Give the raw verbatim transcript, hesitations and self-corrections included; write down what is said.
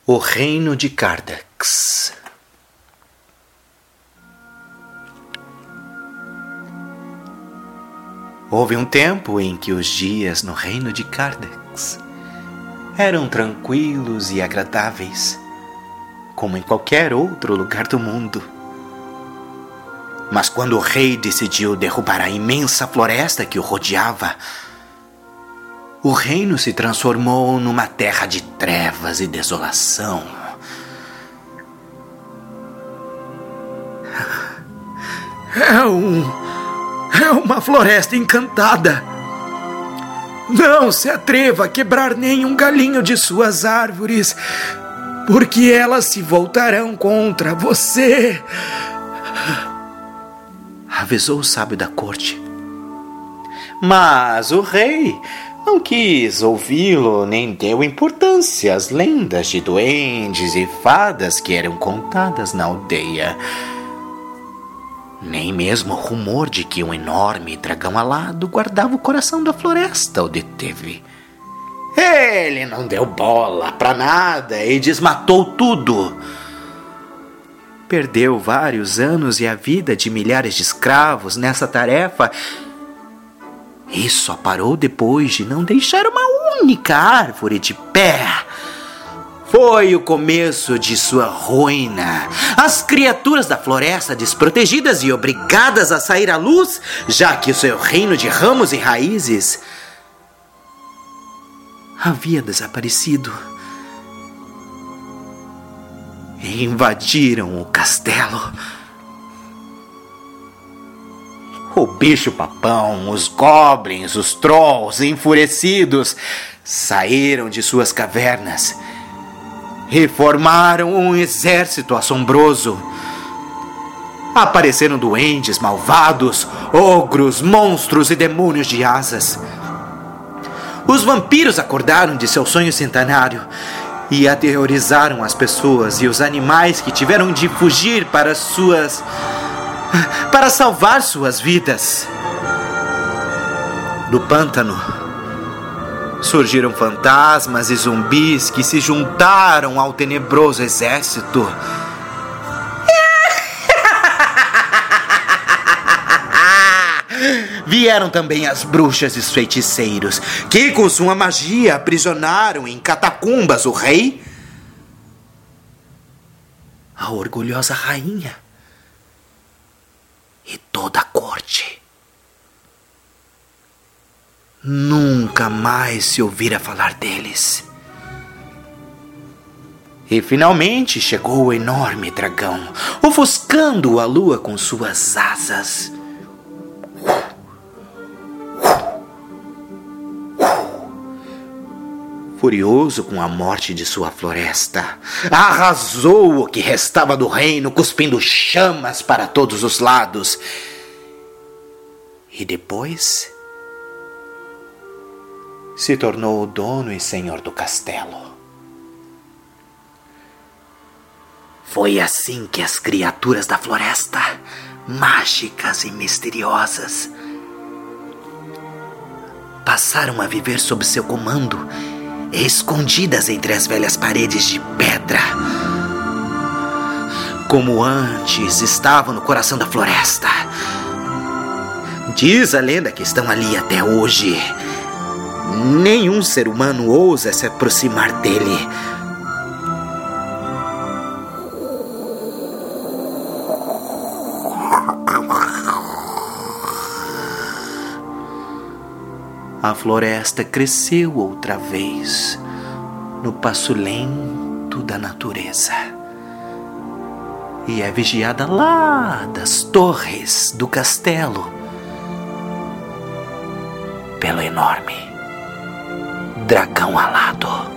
O Reino de Cardax. Houve um tempo em que os dias no Reino de Cardax eram tranquilos e agradáveis, como em qualquer outro lugar do mundo. Mas quando o rei decidiu derrubar a imensa floresta que o rodeava, o reino se transformou numa terra de trevas e desolação. É um... É uma floresta encantada. Não se atreva a quebrar nenhum galinho de suas árvores, porque elas se voltarão contra você, avisou o sábio da corte. Mas o rei não quis ouvi-lo, nem deu importância às lendas de duendes e fadas que eram contadas na aldeia. Nem mesmo o rumor de que um enorme dragão alado guardava o coração da floresta o deteve. Ele não deu bola pra nada e desmatou tudo. Perdeu vários anos e a vida de milhares de escravos nessa tarefa, e só parou depois de não deixar uma única árvore de pé. Foi o começo de sua ruína. As criaturas da floresta, desprotegidas e obrigadas a sair à luz, já que o seu reino de ramos e raízes havia desaparecido, e invadiram o castelo. O bicho-papão, os goblins, os trolls enfurecidos saíram de suas cavernas e formaram um exército assombroso. Apareceram duendes malvados, ogros, monstros e demônios de asas. Os vampiros acordaram de seu sonho centenário e aterrorizaram as pessoas e os animais que tiveram de fugir para suas... para salvar suas vidas. Do pântano surgiram fantasmas e zumbis que se juntaram ao tenebroso exército. Vieram também as bruxas e os feiticeiros, que com sua magia aprisionaram em catacumbas o rei, a orgulhosa rainha e toda a corte. Nunca mais se ouvira falar deles. E finalmente chegou o enorme dragão, ofuscando a lua com suas asas. Furioso com a morte de sua floresta, arrasou o que restava do reino, cuspindo chamas para todos os lados. E depois se tornou o dono e senhor do castelo. Foi assim que as criaturas da floresta, mágicas e misteriosas, passaram a viver sob seu comando, escondidas entre as velhas paredes de pedra. Como antes estavam no coração da floresta. Diz a lenda que estão ali até hoje. Nenhum ser humano ousa se aproximar dele. A floresta cresceu outra vez, no passo lento da natureza, e é vigiada lá das torres do castelo pelo enorme dragão alado.